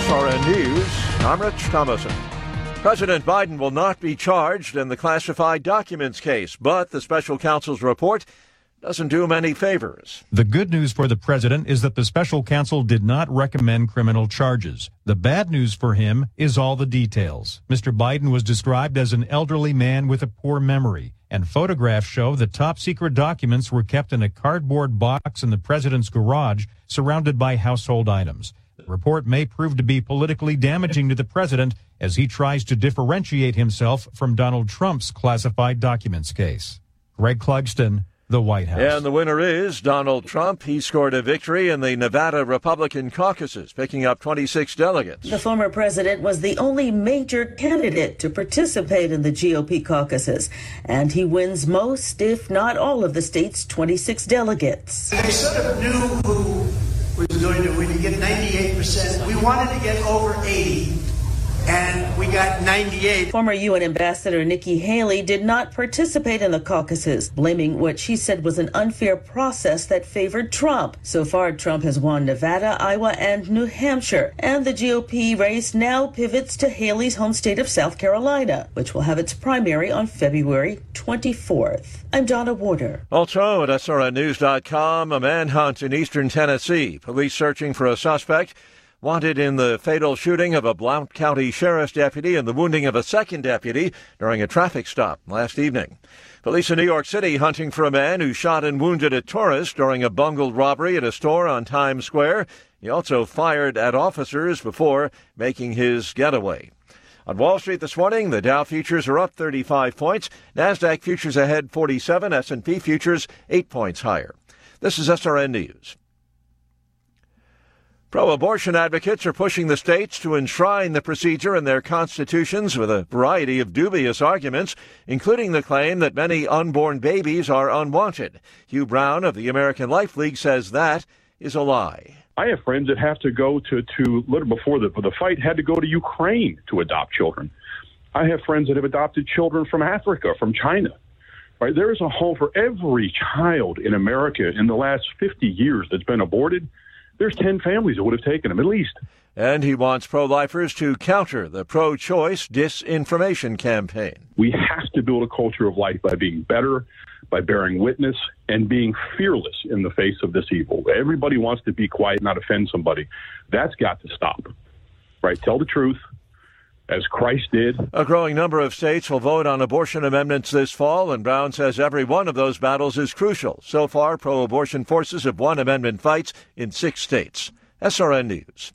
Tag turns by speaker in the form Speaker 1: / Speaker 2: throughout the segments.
Speaker 1: SRN News, I'm Rich Thomason. President Biden will not be charged in the classified documents case, but the special counsel's report doesn't do him any favors.
Speaker 2: The good news for the president is that the special counsel did not recommend criminal charges. The bad news for him is all the details. Mr. Biden was described as an elderly man with a poor memory, and photographs show the top secret documents were kept in a cardboard box in the president's garage, surrounded by household items. The report may prove to be politically damaging to the president as he tries to differentiate himself from Donald Trump's classified documents case. Greg Clugston, the White House.
Speaker 1: And the winner is Donald Trump. He scored a victory in the Nevada Republican caucuses, picking up 26 delegates.
Speaker 3: The former president was the only major candidate to participate in the GOP caucuses, and he wins most, if not all, of the state's 26 delegates.
Speaker 4: They sort of knew who was going to win. You get 98%. We wanted to get over 80. And we got 98.
Speaker 3: Former UN Ambassador Nikki Haley did not participate in the caucuses, blaming what she said was an unfair process that favored Trump. So far, Trump has won Nevada, Iowa, and New Hampshire. And the GOP race now pivots to Haley's home state of South Carolina, which will have its primary on February 24th. I'm Donna Warder.
Speaker 1: Also at SRNnews.com, a manhunt in eastern Tennessee. Police searching for a suspect wanted in the fatal shooting of a Blount County Sheriff's deputy and the wounding of a second deputy during a traffic stop last evening. Police in New York City hunting for a man who shot and wounded a tourist during a bungled robbery at a store on Times Square. He also fired at officers before making his getaway. On Wall Street this morning, the Dow futures are up 35 points. NASDAQ futures ahead 47, S&P futures 8 points higher. This is SRN News. Pro-abortion advocates are pushing the states to enshrine the procedure in their constitutions with a variety of dubious arguments, including the claim that many unborn babies are unwanted. Hugh Brown of the American Life League says that is a lie.
Speaker 5: I have friends that have to go to little before the fight, had to go to Ukraine to adopt children. I have friends that have adopted children from Africa, from China. Right? There is a home for every child in America in the last 50 years that's been aborted. There's 10 families that would have taken them, at least.
Speaker 1: And he wants pro-lifers to counter the pro-choice disinformation campaign.
Speaker 5: We have to build a culture of life by being better, by bearing witness, and being fearless in the face of this evil. Everybody wants to be quiet, not offend somebody. That's got to stop. Right? Tell the truth, as Christ did.
Speaker 1: A growing number of states will vote on abortion amendments this fall, and Brown says every one of those battles is crucial. So far, pro-abortion forces have won amendment fights in 6 states. SRN News.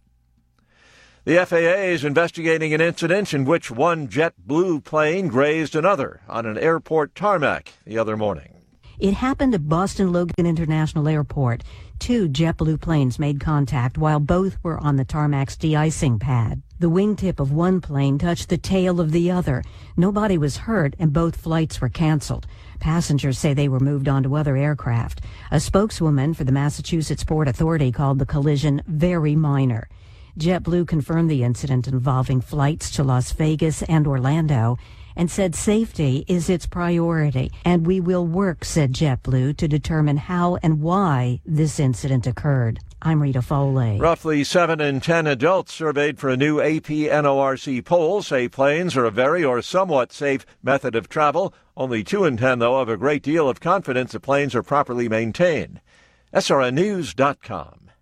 Speaker 1: The FAA is investigating an incident in which one JetBlue plane grazed another on an airport tarmac the other morning.
Speaker 6: It happened at Boston Logan International Airport. 2 JetBlue planes made contact while both were on the tarmac's de-icing pad. The wingtip of one plane touched the tail of the other. Nobody was hurt, and both flights were canceled. Passengers say they were moved on to other aircraft. A spokeswoman for the Massachusetts Port Authority called the collision very minor. JetBlue confirmed the incident involving flights to Las Vegas and Orlando and said safety is its priority. And we will work, said JetBlue, to determine how and why this incident occurred. I'm Rita Foley.
Speaker 1: Roughly 7 in 10 adults surveyed for a new AP NORC poll say planes are a very or somewhat safe method of travel. Only 2 in 10, though, have a great deal of confidence that planes are properly maintained. SRNnews.com.